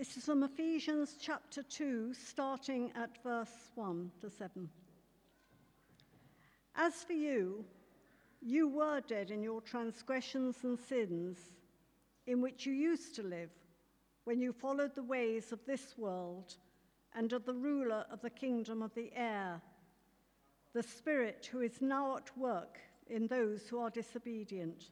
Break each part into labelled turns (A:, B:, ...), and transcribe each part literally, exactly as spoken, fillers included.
A: This is from Ephesians chapter two, starting at verse one to seven. As for you, you were dead in your transgressions and sins, in which you used to live, when you followed the ways of this world and of the ruler of the kingdom of the air, the Spirit who is now at work in those who are disobedient.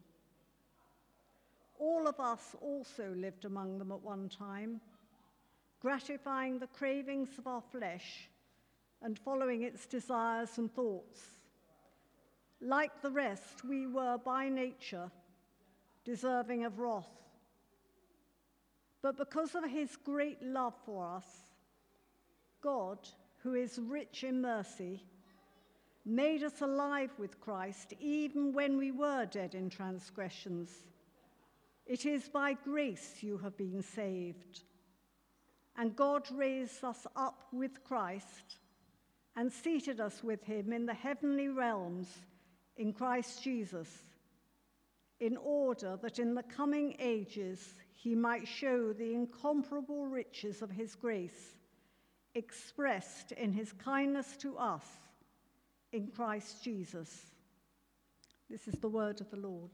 A: All of us also lived among them at one time, gratifying the cravings of our flesh and following its desires and thoughts. Like the rest, we were by nature deserving of wrath. But because of his great love for us, God, who is rich in mercy, made us alive with Christ even when we were dead in transgressions. It is by grace you have been saved. And God raised us up with Christ and seated us with him in the heavenly realms in Christ Jesus, in order that in the coming ages he might show the incomparable riches of his grace, expressed in his kindness to us in Christ Jesus. This is the word of the Lord.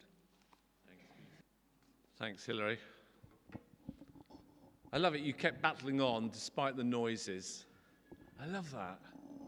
B: Thanks, Hilary. I love it. You kept battling on despite the noises. I love that.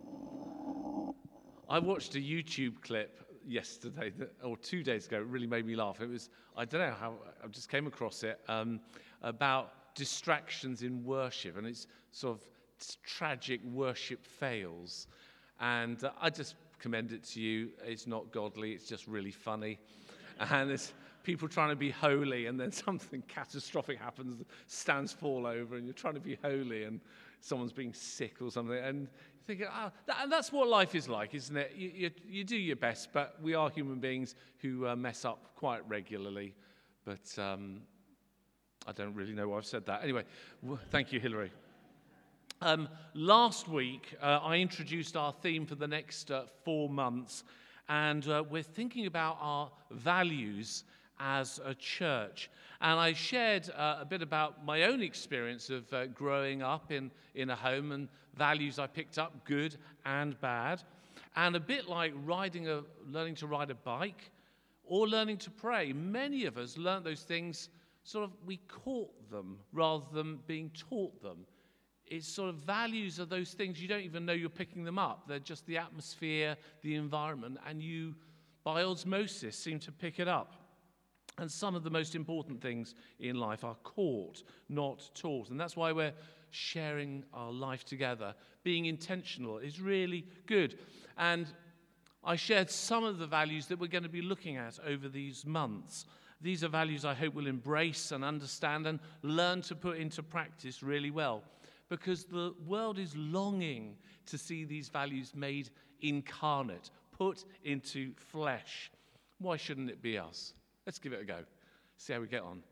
B: I watched a YouTube clip yesterday, that, or two days ago. It really made me laugh. It was, I don't know how, I just came across it, um, about distractions in worship. And it's sort of it's tragic worship fails. And uh, I just commend it to you. It's not godly. It's just really funny. And it's people trying to be holy, and then something catastrophic happens, stands fall over, and you're trying to be holy, and someone's being sick or something, and you think, ah, that, and that's what life is like, isn't it? You, you, you do your best, but we are human beings who uh, mess up quite regularly. But um, I don't really know why I've said that. Anyway, w- thank you, Hilary. Um, last week, uh, I introduced our theme for the next uh, four months, and uh, we're thinking about our values as a church. And I shared uh, a bit about my own experience of uh, growing up in, in a home and values I picked up, good and bad. And a bit like riding a, learning to ride a bike or learning to pray. Many of us learned those things, sort of, we caught them rather than being taught them. It's sort of values are those things you don't even know you're picking them up. They're just the atmosphere, the environment, and you, by osmosis, seem to pick it up. And some of the most important things in life are caught, not taught. And that's why we're sharing our life together. Being intentional is really good. And I shared some of the values that we're going to be looking at over these months. These are values I hope we'll embrace and understand and learn to put into practice really well. Because the world is longing to see these values made incarnate, put into flesh. Why shouldn't it be us? Let's give it a go, see how we get on.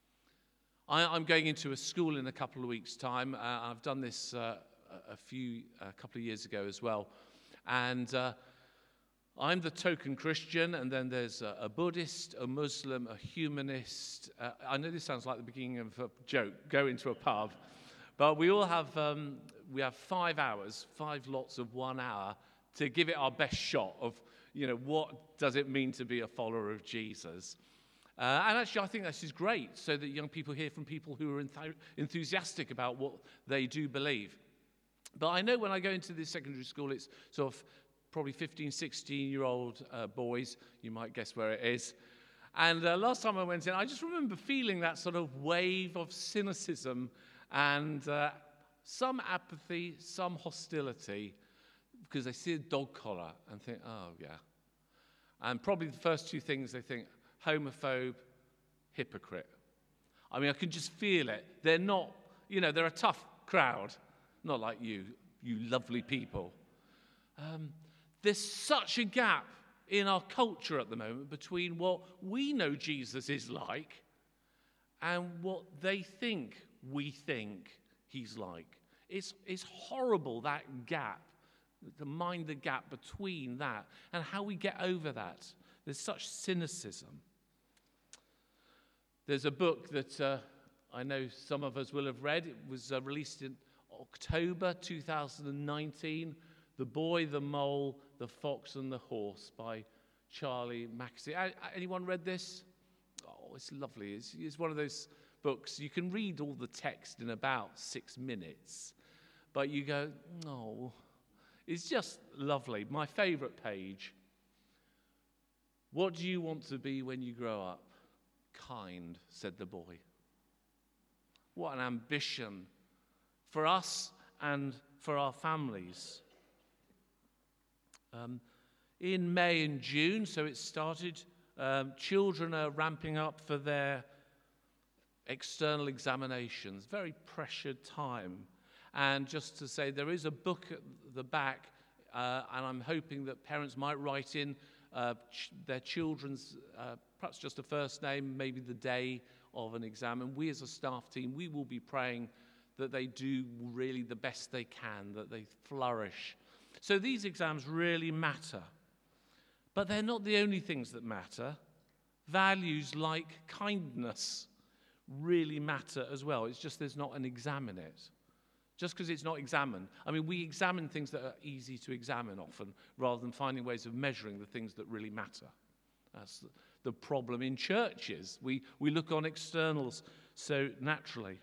B: I, I'm going into a school in a couple of weeks' time. Uh, I've done this uh, a few, a couple of years ago as well. And uh, I'm the token Christian, and then there's a, a Buddhist, a Muslim, a humanist. Uh, I know this sounds like the beginning of a joke, go into a pub. But we all have, um, we have five hours, five lots of one hour to give it our best shot of, you know, what does it mean to be a follower of Jesus? Uh, and actually, I think this is great, so that young people hear from people who are enth- enthusiastic about what they do believe. But I know when I go into this secondary school, it's sort of probably fifteen, sixteen-year-old uh, boys. You might guess where it is. And uh, last time I went in, I just remember feeling that sort of wave of cynicism and uh, some apathy, some hostility, because they see a dog collar and think, oh, yeah. And probably the first two things they think, homophobe, hypocrite. I mean, I can just feel it. They're not, you know, they're a tough crowd. Not like you, you lovely people. Um, there's such a gap in our culture at the moment between what we know Jesus is like and what they think we think he's like. It's, it's horrible, that gap, to mind the gap between that and how we get over that. There's such cynicism. There's a book that uh, I know some of us will have read. It was uh, released in October two thousand nineteen, The Boy, the Mole, the Fox and the Horse by Charlie Mackesy. Anyone read this? Oh, it's lovely. It's, it's one of those books. You can read all the text in about six minutes, but you go, oh, it's just lovely. My favorite page. What do you want to be when you grow up? Kind, said the boy. What an ambition for us and for our families. Um, in May and June, so it started, um, children are ramping up for their external examinations. Very pressured time. And just to say, there is a book at the back, uh, and I'm hoping that parents might write in uh, ch- their children's, uh, perhaps just a first name, maybe the day of an exam. And we as a staff team, we will be praying that they do really the best they can, that they flourish. So these exams really matter. But they're not the only things that matter. Values like kindness really matter as well. It's just there's not an exam in it. Just because it's not examined. I mean, we examine things that are easy to examine often, rather than finding ways of measuring the things that really matter. That's the, the problem in churches. We, we look on externals so naturally.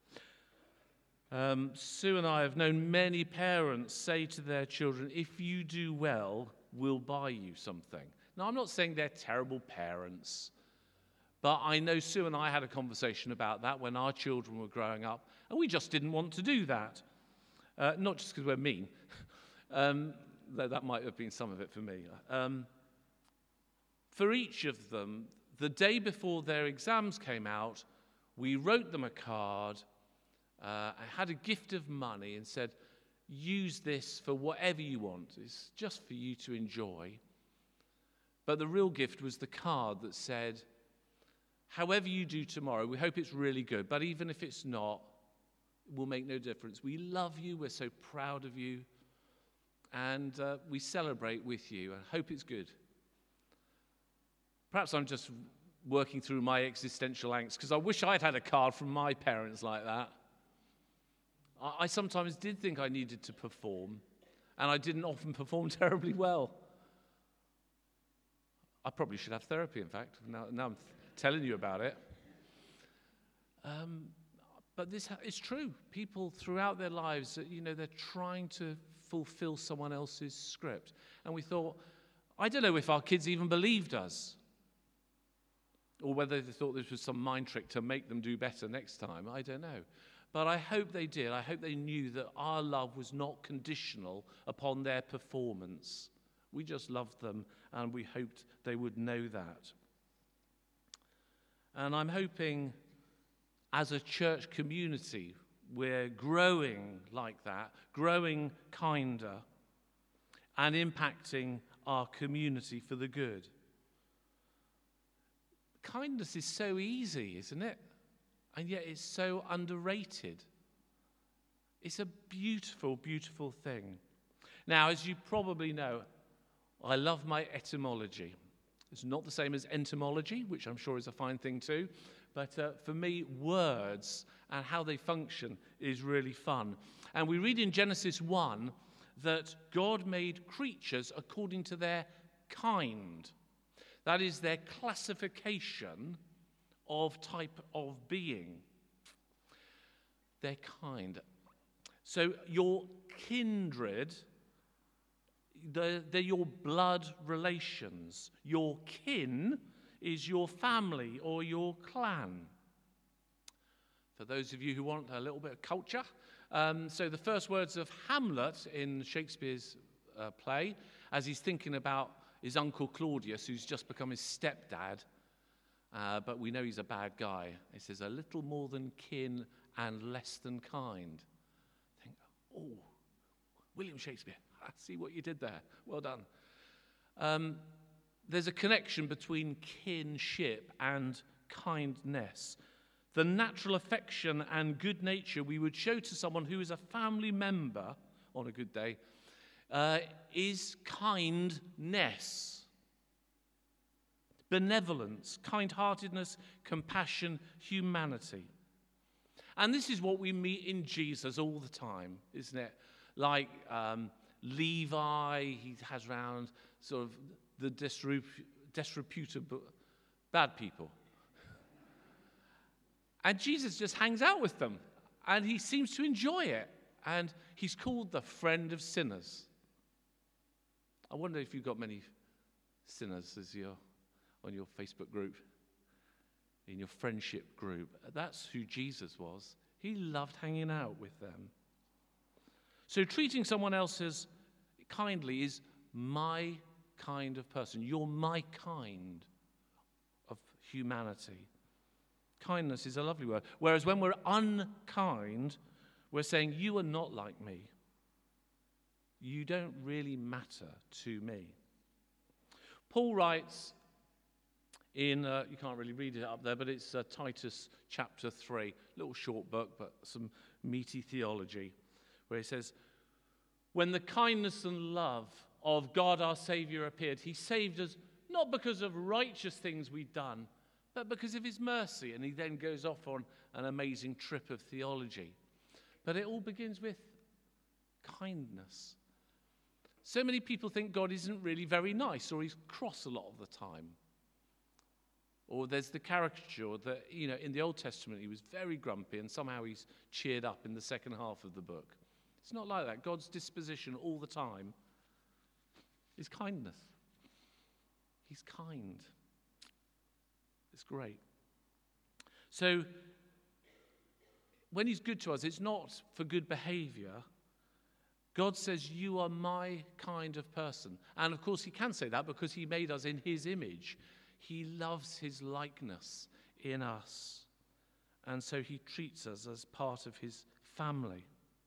B: Um, Sue and I have known many parents say to their children, if you do well, we'll buy you something. Now, I'm not saying they're terrible parents, but I know Sue and I had a conversation about that when our children were growing up, and we just didn't want to do that. Uh, not just because we're mean, um, though that might have been some of it for me. Um, for each of them, the day before their exams came out, we wrote them a card. Uh, I had a gift of money and said, use this for whatever you want. It's just for you to enjoy. But the real gift was the card that said, however you do tomorrow, we hope it's really good. But even if it's not, it will make no difference. We love you. We're so proud of you. And uh, we celebrate with you. I hope it's good. Perhaps I'm just working through my existential angst, because I wish I'd had a card from my parents like that. I, I sometimes did think I needed to perform, and I didn't often perform terribly well. I probably should have therapy, in fact. Now, now I'm telling you about it. Um, but this is true. People throughout their lives, you know, they're trying to fulfill someone else's script. And we thought, I don't know if our kids even believed us, or whether they thought this was some mind trick to make them do better next time. I don't know. But I hope they did. I hope they knew that our love was not conditional upon their performance. We just loved them, and we hoped they would know that. And I'm hoping as a church community, we're growing like that, growing kinder, and impacting our community for the good. Kindness is so easy, isn't it? And yet it's so underrated. It's a beautiful, beautiful thing. Now, as you probably know, I love my etymology. It's not the same as entomology, which I'm sure is a fine thing too. But uh, for me, words and how they function is really fun. And we read in Genesis one that God made creatures according to their kind. That is their classification of type of being. Their kind. So your kindred, they're, they're your blood relations. Your kin is your family or your clan. For those of you who want a little bit of culture, um, so the first words of Hamlet in Shakespeare's uh, play, as he's thinking about his uncle Claudius, who's just become his stepdad, uh, but we know he's a bad guy. He says, a little more than kin and less than kind. I think, oh, William Shakespeare, I see what you did there. Well done. Um, there's a connection between kinship and kindness. The natural affection and good nature we would show to someone who is a family member on a good day uh, is kindness, benevolence, kind-heartedness, compassion, humanity. And this is what we meet in Jesus all the time, isn't it? Like um, Levi, he has around sort of the disrep- disreputable bad people. And Jesus just hangs out with them, and he seems to enjoy it. And he's called the friend of sinners. I wonder if you've got many sinners as you're on your Facebook group, in your friendship group. That's who Jesus was. He loved hanging out with them. So treating someone else as kindly is my kind of person. You're my kind of humanity. Kindness is a lovely word. Whereas when we're unkind, we're saying, you are not like me. You don't really matter to me. Paul writes in, uh, you can't really read it up there, but it's uh, Titus chapter three, little short book, but some meaty theology, where he says, when the kindness and love of God our Saviour appeared, he saved us not because of righteous things we'd done, but because of his mercy. And he then goes off on an amazing trip of theology. But it all begins with kindness. So many people think God isn't really very nice, or he's cross a lot of the time. Or there's the caricature that, you know, in the Old Testament he was very grumpy and somehow he's cheered up in the second half of the book. It's not like that. God's disposition all the time is kindness. He's kind. It's great. So when he's good to us, it's not for good behavior. God says, you are my kind of person. And of course he can say that because he made us in his image. He loves his likeness in us. And so he treats us as part of his family.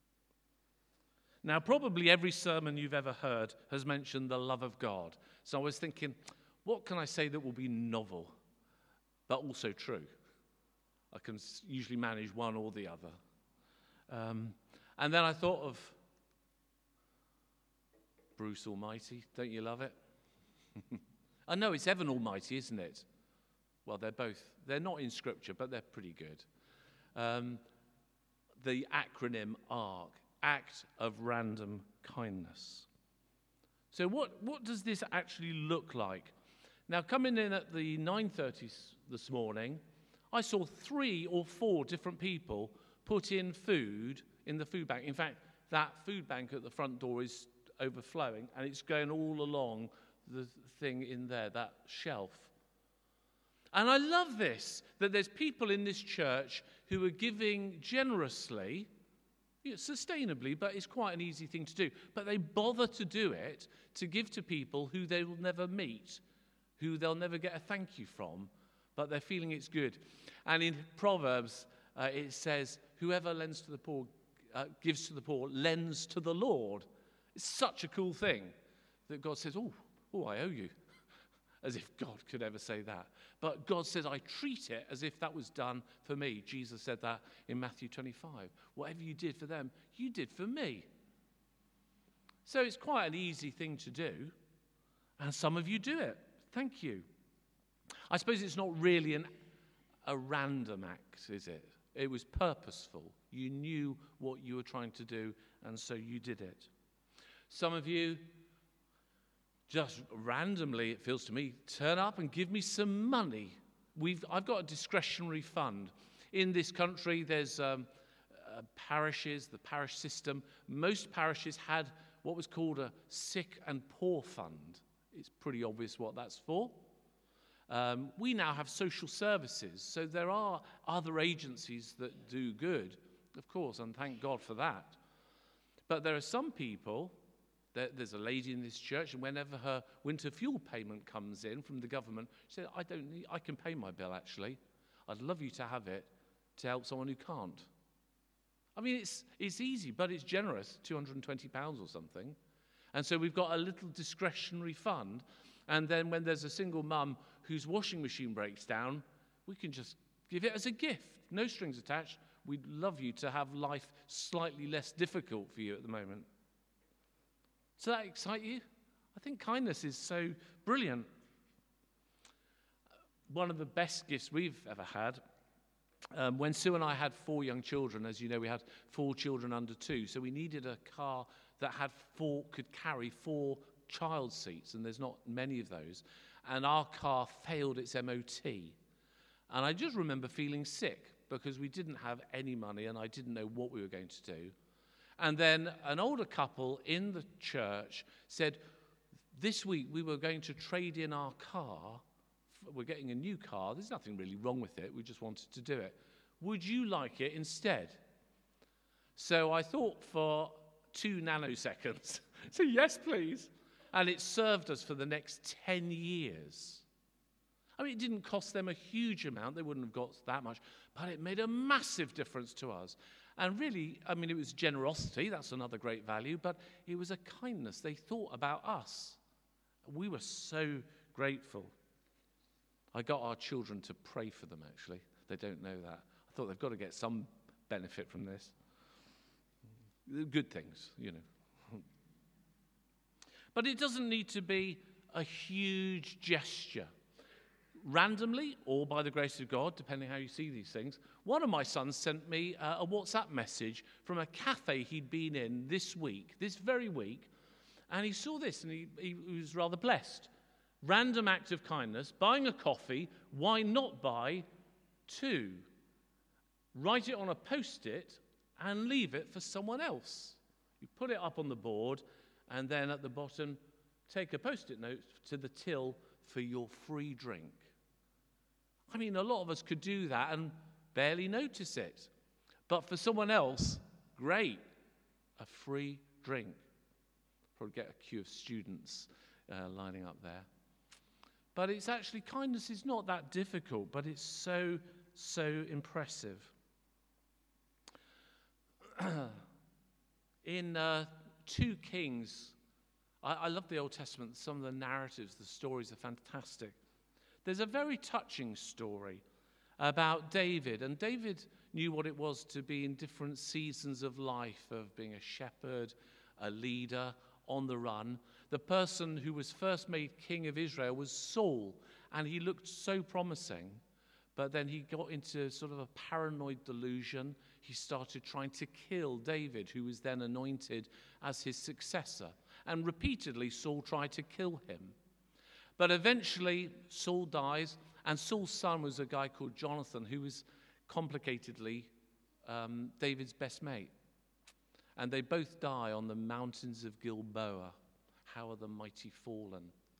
B: Now, probably every sermon you've ever heard has mentioned the love of God. So I was thinking, what can I say that will be novel, but also true? I can usually manage one or the other. Um, and then I thought of Bruce Almighty. Don't you love it? I know it's Evan Almighty, isn't it? Well, they're both. They're not in Scripture, but they're pretty good. Um, the acronym ARC, Act of Random Kindness. So what, what does this actually look like? Now, coming in at the nine thirty this morning, I saw three or four different people put in food in the food bank. In fact, that food bank at the front door is overflowing, and it's going all along the thing in there, that shelf. And I love this, that there's people in this church who are giving generously, you know, sustainably, but it's quite an easy thing to do. But they bother to do it to give to people who they will never meet, who they'll never get a thank you from, but they're feeling it's good. And in Proverbs, uh, it says, whoever lends to the poor, uh, gives to the poor, lends to the Lord. It's such a cool thing that God says, oh, oh, I owe you. As if God could ever say that. But God says, I treat it as if that was done for me. Jesus said that in Matthew twenty-five. Whatever you did for them, you did for me. So it's quite an easy thing to do. And some of you do it. Thank you. I suppose it's not really an, a random act, is it? It was purposeful. You knew what you were trying to do, and so you did it. Some of you just randomly, it feels to me, turn up and give me some money. We've, I've got a discretionary fund. In this country, there's um, uh, parishes, the parish system. Most parishes had what was called a sick and poor fund. It's pretty obvious what that's for. Um, we now have social services, so there are other agencies that do good, of course, and thank God for that. But there are some people. There's a lady in this church, and whenever her winter fuel payment comes in from the government, she said, I don't need, I can pay my bill, actually. I'd love you to have it to help someone who can't. I mean, it's, it's easy, but it's generous, two hundred twenty pounds or something. And so we've got a little discretionary fund, and then when there's a single mum whose washing machine breaks down, we can just give it as a gift, no strings attached. We'd love you to have life slightly less difficult for you at the moment. Does that excite you? I think kindness is so brilliant. One of the best gifts we've ever had Um, when Sue and I had four young children, as you know, we had four children under two, so we needed a car that had four, could carry four child seats, and there's not many of those. And our car failed its M O T. And I just remember feeling sick because we didn't have any money and I didn't know what we were going to do. And then an older couple in the church said, this week we were going to trade in our car. We're getting a new car. There's nothing really wrong with it. We just wanted to do it. Would you like it instead? So I thought for two nanoseconds. So yes, please. And it served us for the next ten years. I mean, it didn't cost them a huge amount. They wouldn't have got that much. But it made a massive difference to us. And really, I mean, it was generosity. That's another great value. But it was a kindness. They thought about us. We were so grateful. I got our children to pray for them, actually. They don't know that. I thought they've got to get some benefit from this. Good things, you know. But it doesn't need to be a huge gesture. Randomly, or by the grace of God, depending how you see these things, one of my sons sent me uh, a WhatsApp message from a cafe he'd been in this week, this very week, and he saw this and he, he was rather blessed. Random act of kindness, buying a coffee, why not buy two? Write it on a post-it and leave it for someone else. You put it up on the board, and then at the bottom, take a post-it note to the till for your free drink. I mean, a lot of us could do that and barely notice it. But for someone else, great, a free drink. Probably get a queue of students uh, lining up there. But it's actually, kindness is not that difficult, but it's so, so impressive. In uh, Two Kings, I, I love the Old Testament. Some of the narratives, the stories are fantastic. There's a very touching story about David, and David knew what it was to be in different seasons of life, of being a shepherd, a leader, on the run. The person who was first made king of Israel was Saul, and he looked so promising, but then he got into sort of a paranoid delusion. He started trying to kill David, who was then anointed as his successor, and repeatedly Saul tried to kill him. But eventually Saul dies, and Saul's son was a guy called Jonathan, who was complicatedly um, David's best mate. And they both die on the mountains of Gilboa. How are the mighty fallen?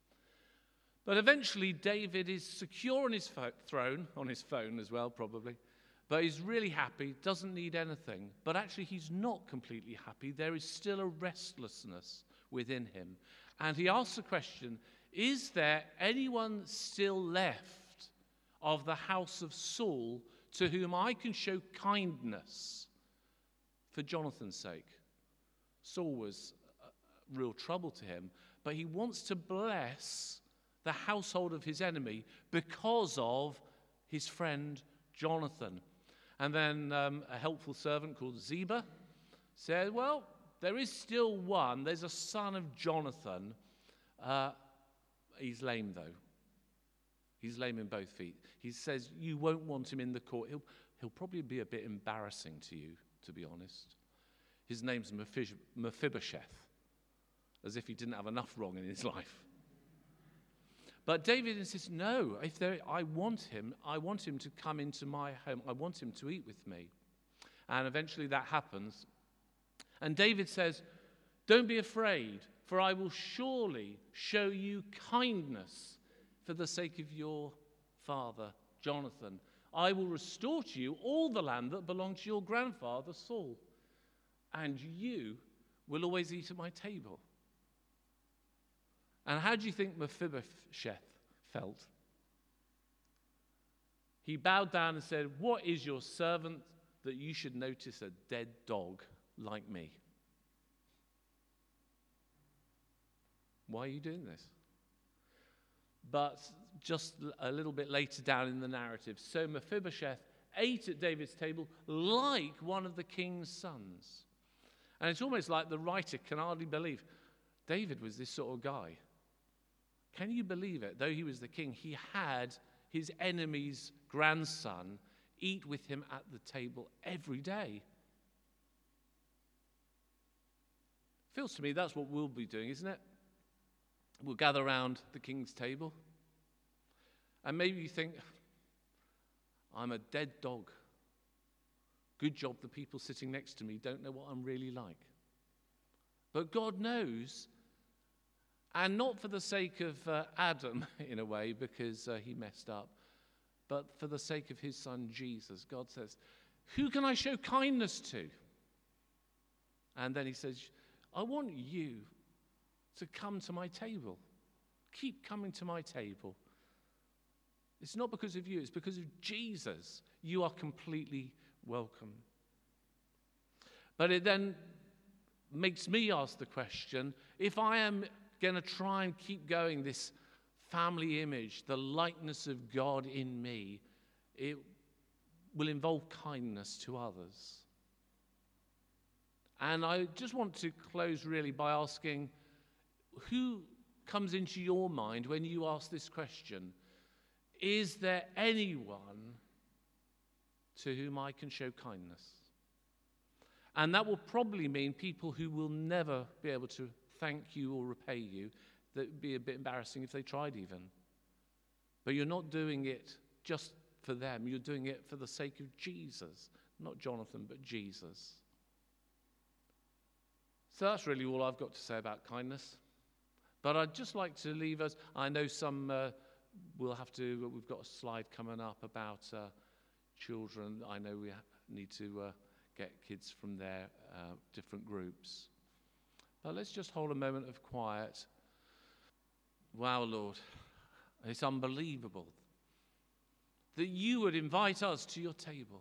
B: But eventually David is secure on his fo- throne, on his phone as well probably, but he's really happy, doesn't need anything. But actually he's not completely happy. There is still a restlessness within him. And he asks the question, is there anyone still left of the house of Saul to whom I can show kindness for Jonathan's sake? Saul was a real trouble to him, but he wants to bless the household of his enemy because of his friend Jonathan. And then um, a helpful servant called Ziba said, well, there is still one. There's a son of Jonathan. Uh, he's lame, though. He's lame in both feet. He says, you won't want him in the court. He'll, he'll probably be a bit embarrassing to you, to be honest. His name's Mephibosheth, as if he didn't have enough wrong in his life. But David insists, no, if there, I want him, I want him to come into my home. I want him to eat with me. And eventually that happens. And David says, don't be afraid, for I will surely show you kindness for the sake of your father, Jonathan. I will restore to you all the land that belonged to your grandfather, Saul. And you will always eat at my table. And how do you think Mephibosheth felt? He bowed down and said, what is your servant that you should notice a dead dog like me? Why are you doing this? But just a little bit later down in the narrative, so Mephibosheth ate at David's table like one of the king's sons. And it's almost like the writer can hardly believe David was this sort of guy. Can you believe it? Though he was the king, he had his enemy's grandson eat with him at the table every day. Feels to me that's what we'll be doing, isn't it? We'll gather around the King's table. And maybe you think, I'm a dead dog. Good job the people sitting next to me don't know what I'm really like. But God knows, and not for the sake of uh, Adam, in a way, because uh, he messed up, but for the sake of his son Jesus. God says, who can I show kindness to? And then he says, I want you to come to my table. Keep coming to my table. It's not because of you, it's because of Jesus. You are completely welcome. But it then makes me ask the question, if I am going to try and keep going this family image, the likeness of God in me, it will involve kindness to others. And I just want to close really by asking, who comes into your mind when you ask this question? Is there anyone to whom I can show kindness? And that will probably mean people who will never be able to thank you or repay you. That would be a bit embarrassing if they tried even. But you're not doing it just for them. You're doing it for the sake of Jesus. Not Jonathan, but Jesus. So that's really all I've got to say about kindness. But I'd just like to leave us, I know some uh, will have to, we've got a slide coming up about uh, children. I know we need to uh, get kids from their uh, different groups. But let's just hold a moment of quiet. Wow, Lord, it's unbelievable that you would invite us to your table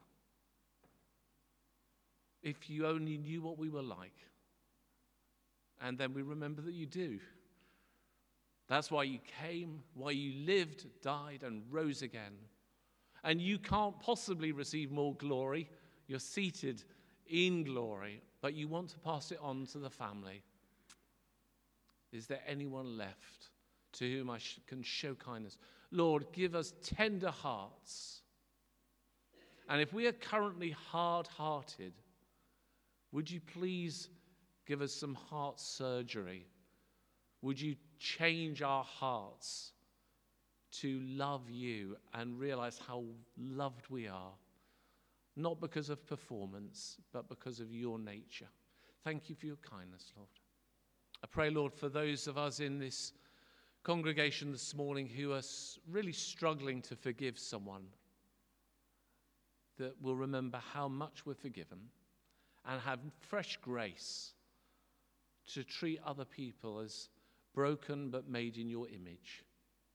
B: if you only knew what we were like. And then we remember that you do. That's why you came, why you lived, died, and rose again. And you can't possibly receive more glory. You're seated in glory, but you want to pass it on to the family. Is there anyone left to whom I sh- can show kindness? Lord, give us tender hearts. And if we are currently hard-hearted, would you please give us some heart surgery? Would you change our hearts to love you and realize how loved we are? Not because of performance, but because of your nature. Thank you for your kindness, Lord. I pray, Lord, for those of us in this congregation this morning who are really struggling to forgive someone, that will remember how much we're forgiven and have fresh grace to treat other people as broken but made in your image.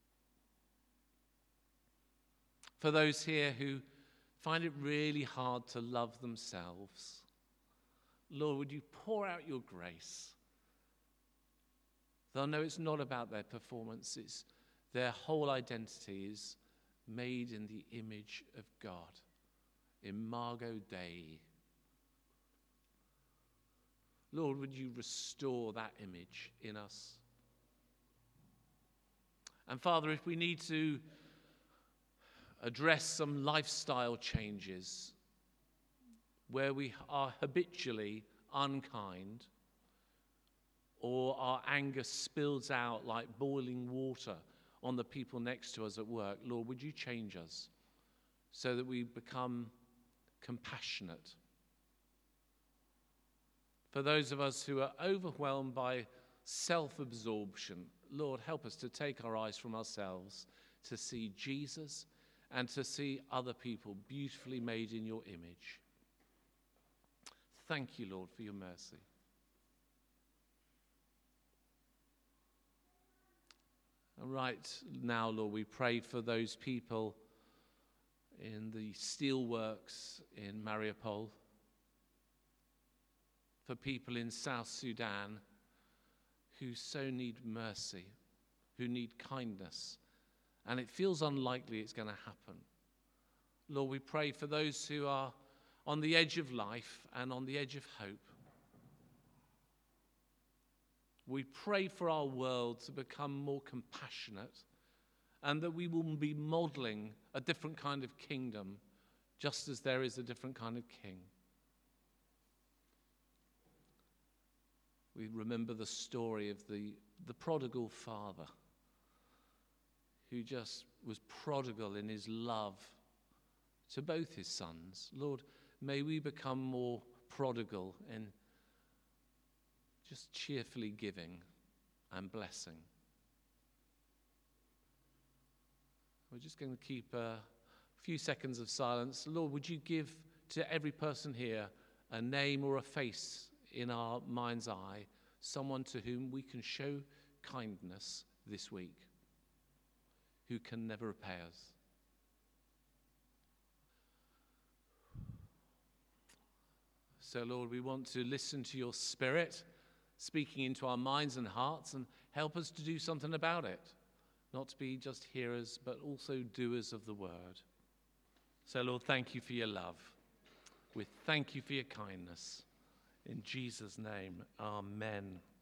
B: For those here who find it really hard to love themselves, Lord, would you pour out your grace? They'll know it's not about their performance, it's their whole identity is made in the image of God, Imago Dei. Lord, would you restore that image in us? And Father, if we need to address some lifestyle changes where we are habitually unkind, or our anger spills out like boiling water on the people next to us at work, Lord, would you change us so that we become compassionate? For those of us who are overwhelmed by self-absorption, Lord, help us to take our eyes from ourselves to see Jesus and to see other people beautifully made in your image. Thank you, Lord, for your mercy. And right now, Lord, we pray for those people in the steelworks in Mariupol, for people in South Sudan who so need mercy, who need kindness, and it feels unlikely it's going to happen. Lord, we pray for those who are on the edge of life and on the edge of hope. We pray for our world to become more compassionate and that we will be modeling a different kind of kingdom just as there is a different kind of king. We remember the story of the, the prodigal father who just was prodigal in his love to both his sons. Lord, may we become more prodigal in just cheerfully giving and blessing. We're just going to keep a few seconds of silence. Lord, would you give to every person here a name or a face in our mind's eye, someone to whom we can show kindness this week, who can never repay us? So, Lord, we want to listen to your Spirit speaking into our minds and hearts, and help us to do something about it. Not to be just hearers, but also doers of the word. So, Lord, thank you for your love. We thank you for your kindness. In Jesus' name, amen.